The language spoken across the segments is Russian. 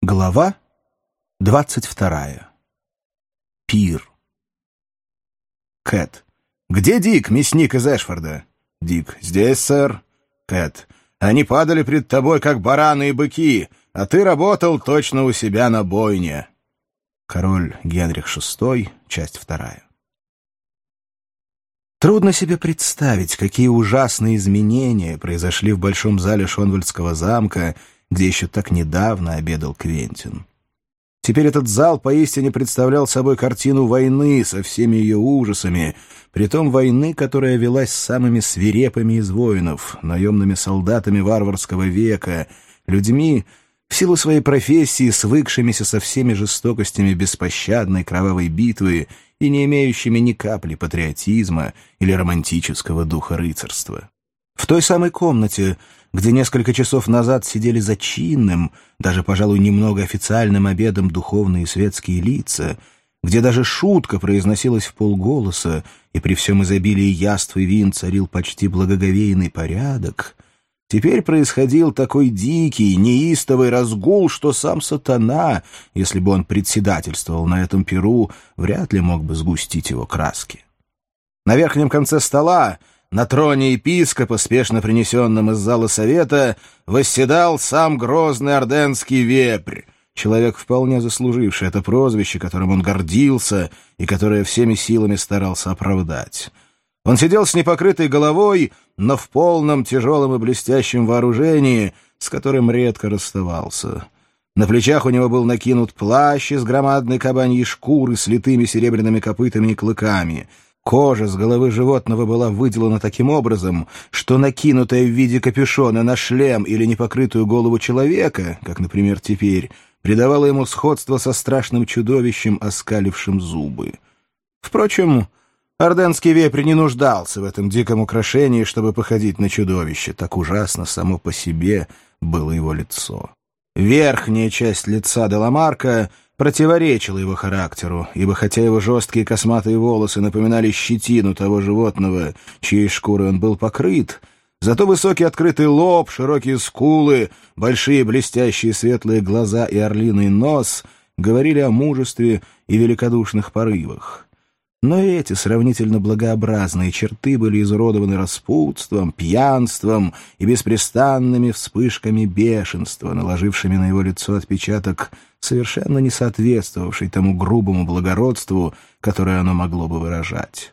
Глава 22. Пир. Кэт. «Где Дик, мясник из Эшфорда?» Дик. «Здесь, сэр». Кэт. «Они падали пред тобой, как бараны и быки, а ты работал точно у себя на бойне». Король Генрих VI, часть 2. Трудно себе представить, какие ужасные изменения произошли в большом зале Шонвальдского замка, где еще так недавно обедал Квентин. Теперь этот зал поистине представлял собой картину войны со всеми ее ужасами, притом войны, которая велась с самыми свирепыми из воинов, наемными солдатами варварского века, людьми, в силу своей профессии, свыкшимися со всеми жестокостями беспощадной кровавой битвы и не имеющими ни капли патриотизма или романтического духа рыцарства. В той самой комнате, где несколько часов назад сидели за чинным, даже, пожалуй, немного официальным обедом духовные и светские лица, где даже шутка произносилась вполголоса, и при всем изобилии яств и вин царил почти благоговейный порядок, теперь происходил такой дикий, неистовый разгул, что сам сатана, если бы он председательствовал на этом пиру, вряд ли мог бы сгустить его краски. На верхнем конце стола, на троне епископа, спешно принесенном из зала совета, восседал сам грозный орденский вепрь, человек, вполне заслуживший это прозвище, которым он гордился и которое всеми силами старался оправдать. Он сидел с непокрытой головой, но в полном тяжелом и блестящем вооружении, с которым редко расставался. На плечах у него был накинут плащ из громадной кабаньей шкуры с литыми серебряными копытами и клыками. Кожа с головы животного была выделана таким образом, что накинутая в виде капюшона на шлем или непокрытую голову человека, как, например, теперь, придавала ему сходство со страшным чудовищем, оскалившим зубы. Впрочем, орденский вепрь не нуждался в этом диком украшении, чтобы походить на чудовище. Так ужасно само по себе было его лицо. Верхняя часть лица де ла Марка противоречила его характеру, ибо хотя его жесткие косматые волосы напоминали щетину того животного, чьей шкурой он был покрыт, зато высокий открытый лоб, широкие скулы, большие блестящие светлые глаза и орлиный нос говорили о мужестве и великодушных порывах. Но и эти сравнительно благообразные черты были изуродованы распутством, пьянством и беспрестанными вспышками бешенства, наложившими на его лицо отпечаток, совершенно не соответствовавший тому грубому благородству, которое оно могло бы выражать.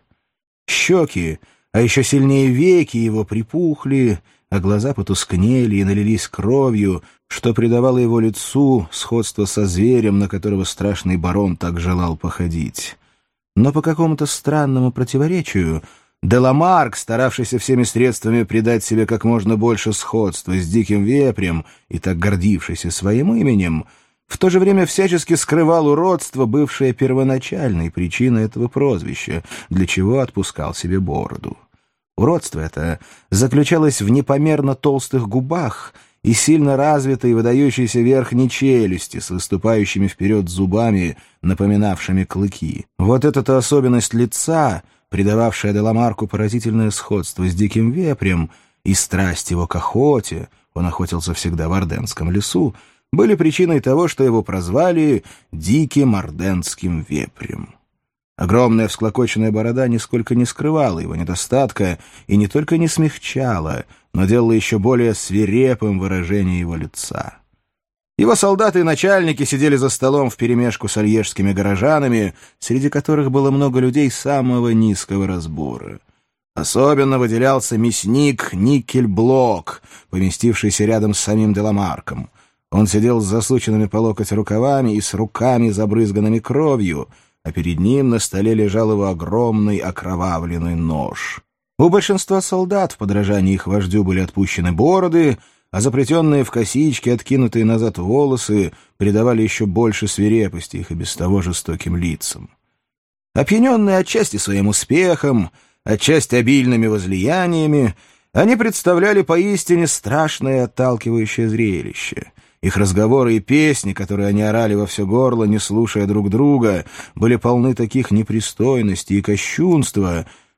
Щеки, а еще сильнее веки его припухли, а глаза потускнели и налились кровью, что придавало его лицу сходство со зверем, на которого страшный барон так желал походить. Но по какому-то странному противоречию де ла Марк, старавшийся всеми средствами придать себе как можно больше сходства с диким вепрем и так гордившийся своим именем, в то же время всячески скрывал уродство, бывшее первоначальной причиной этого прозвища, для чего отпускал себе бороду. Уродство это заключалось в непомерно толстых губах и сильно развитой выдающейся верхней челюсти с выступающими вперед зубами, напоминавшими клыки. Вот эта особенность лица, придававшая де ла Марку поразительное сходство с диким вепрем, и страсть его к охоте, он охотился всегда в Орденском лесу, были причиной того, что его прозвали «диким орденским вепрем». Огромная всклокоченная борода нисколько не скрывала его недостатка и не только не смягчала, но делала еще более свирепым выражение его лица. Его солдаты и начальники сидели за столом вперемешку с альежскими горожанами, среди которых было много людей самого низкого разбора. Особенно выделялся мясник Никельблок, поместившийся рядом с самим де ла Марком. Он сидел с засученными по локоть рукавами и с руками, забрызганными кровью, а перед ним на столе лежал его огромный окровавленный нож. У большинства солдат в подражании их вождю были отпущены бороды, а заплетенные в косички, откинутые назад волосы придавали еще больше свирепости их и без того жестоким лицам. Опьяненные отчасти своим успехом, отчасти обильными возлияниями, они представляли поистине страшное и отталкивающее зрелище. Их разговоры и песни, которые они орали во все горло, не слушая друг друга, были полны таких непристойностей и кощунства,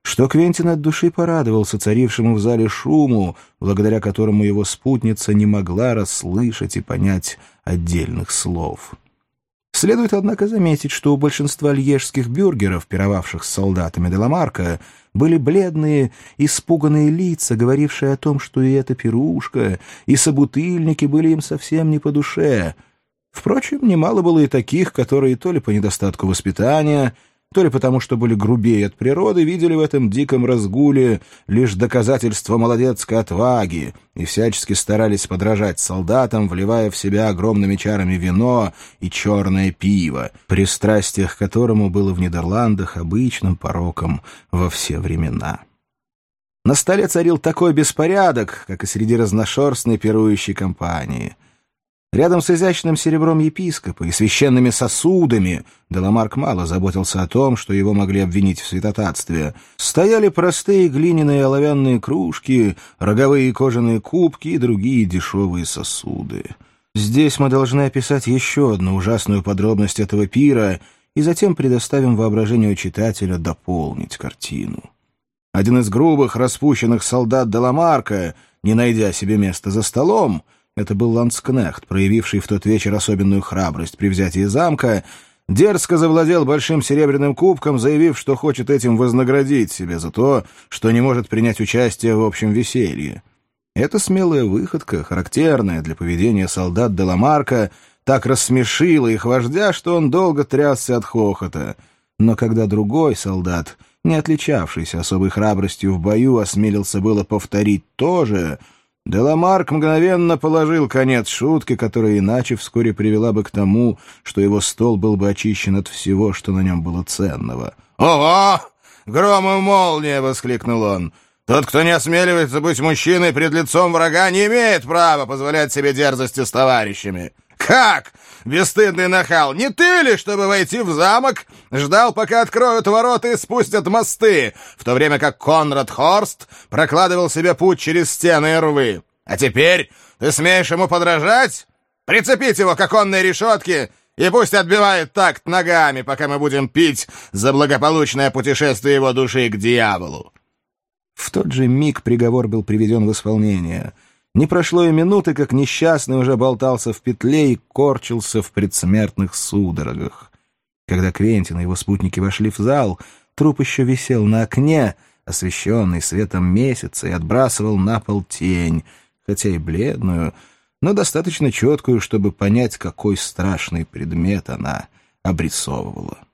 что Квентин от души порадовался царившему в зале шуму, благодаря которому его спутница не могла расслышать и понять отдельных слов. Следует, однако, заметить, что у большинства льежских бюргеров, пировавших с солдатами де Ламарка, были бледные, испуганные лица, говорившие о том, что и эта пирушка, и собутыльники были им совсем не по душе. Впрочем, немало было и таких, которые то ли по недостатку воспитания, то ли потому, что были грубее от природы, видели в этом диком разгуле лишь доказательство молодецкой отваги и всячески старались подражать солдатам, вливая в себя огромными чарами вино и черное пиво, пристрастие к которому было в Нидерландах обычным пороком во все времена. На столе царил такой беспорядок, как и среди разношерстной пирующей компании. Рядом с изящным серебром епископа и священными сосудами де Ламарк мало заботился о том, что его могли обвинить в святотатстве. Стояли простые глиняные оловянные кружки, роговые кожаные кубки и другие дешевые сосуды. Здесь мы должны описать еще одну ужасную подробность этого пира и затем предоставим воображению читателя дополнить картину. Один из грубых, распущенных солдат де Ламарка, не найдя себе места за столом, это был ландскнехт, проявивший в тот вечер особенную храбрость при взятии замка, дерзко завладел большим серебряным кубком, заявив, что хочет этим вознаградить себя за то, что не может принять участие в общем веселье. Эта смелая выходка, характерная для поведения солдат де Ламарка, так рассмешила их вождя, что он долго трясся от хохота. Но когда другой солдат, не отличавшийся особой храбростью в бою, осмелился было повторить то же, де Ламарк мгновенно положил конец шутке, которая иначе вскоре привела бы к тому, что его стол был бы очищен от всего, что на нем было ценного. «Ого! Гром и молния!» — воскликнул он. «Тот, кто не осмеливается быть мужчиной пред лицом врага, не имеет права позволять себе дерзости с товарищами. Как? Бесстыдный нахал! Не ты ли, чтобы войти в замок, ждал, пока откроют ворота и спустят мосты, в то время как Конрад Хорст прокладывал себе путь через стены и рвы? А теперь ты смеешь ему подражать? Прицепить его к оконной решетке и пусть отбивает такт ногами, пока мы будем пить за благополучное путешествие его души к дьяволу». В тот же миг приговор был приведен в исполнение. Не прошло и минуты, как несчастный уже болтался в петле и корчился в предсмертных судорогах. Когда Квентин и его спутники вошли в зал, труп еще висел на окне, освещенный светом месяца, и отбрасывал на пол тень, хотя и бледную, но достаточно четкую, чтобы понять, какой страшный предмет она обрисовывала.